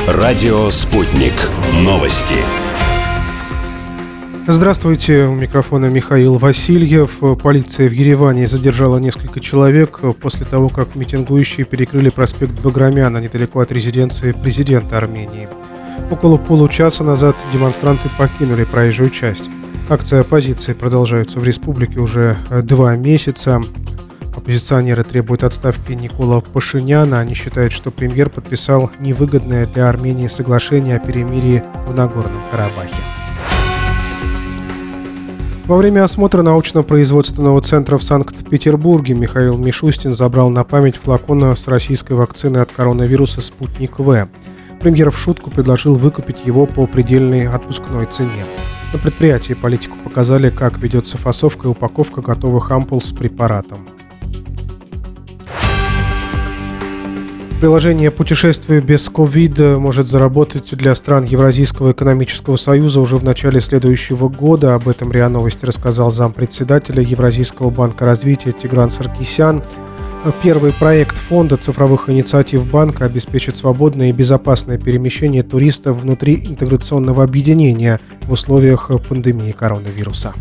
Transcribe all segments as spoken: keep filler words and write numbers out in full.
Радио «Спутник». Новости. Здравствуйте, у микрофона Михаил Васильев. Полиция в Ереване задержала несколько человек после того, как митингующие перекрыли проспект Баграмяна недалеко от резиденции президента Армении. Около получаса назад демонстранты покинули проезжую часть. Акции оппозиции продолжаются в республике уже два месяца. Оппозиционеры требуют отставки Никола Пашиняна. Они считают, что премьер подписал невыгодное для Армении соглашение о перемирии в Нагорном Карабахе. Во время осмотра научно-производственного центра в Санкт-Петербурге Михаил Мишустин забрал на память флакон с российской вакциной от коронавируса «Спутник В». Премьер в шутку предложил выкупить его по предельной отпускной цене. На предприятии политику показали, как ведется фасовка и упаковка готовых ампул с препаратом. Приложение «Путешествие без ковида» может заработать для стран Евразийского экономического союза уже в начале следующего года. Об этом РИА Новости рассказал зампредседателя Евразийского банка развития Тигран Саркисян. Первый проект фонда цифровых инициатив банка обеспечит свободное и безопасное перемещение туристов внутри интеграционного объединения в условиях пандемии коронавируса.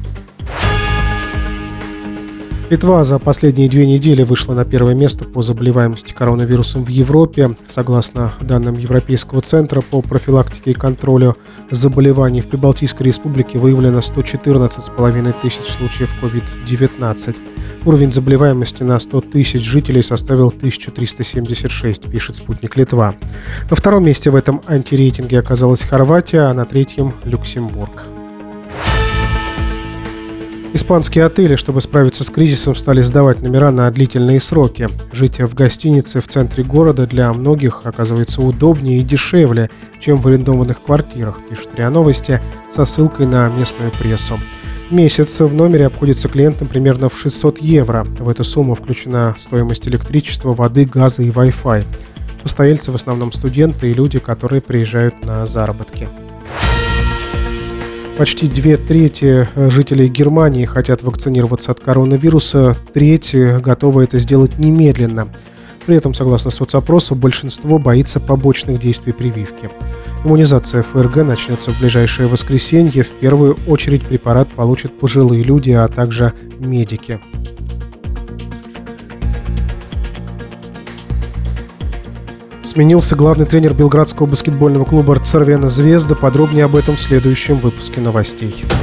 Литва за последние две недели вышла на первое место по заболеваемости коронавирусом в Европе. Согласно данным Европейского центра по профилактике и контролю заболеваний, в Прибалтийской республике выявлено сто четырнадцать с половиной тысяч случаев ковид девятнадцать. Уровень заболеваемости на сто тысяч жителей составил тысяча триста семьдесят шесть, пишет «Спутник Литва». На втором месте в этом антирейтинге оказалась Хорватия, а на третьем – Люксембург. Испанские отели, чтобы справиться с кризисом, стали сдавать номера на длительные сроки. Жить в гостинице в центре города для многих оказывается удобнее и дешевле, чем в арендованных квартирах, пишет РИА Новости со ссылкой на местную прессу. Месяц в номере обходится клиентам примерно в шестьсот евро. В эту сумму включена стоимость электричества, воды, газа и Wi-Fi. Постояльцы в основном студенты и люди, которые приезжают на заработки. Почти две трети жителей Германии хотят вакцинироваться от коронавируса, треть готовы это сделать немедленно. При этом, согласно соцопросу, большинство боится побочных действий прививки. Иммунизация ФРГ начнется в ближайшее воскресенье. В первую очередь препарат получат пожилые люди, а также медики. Сменился главный тренер белградского баскетбольного клуба «Цервена Звезда». Подробнее об этом в следующем выпуске новостей.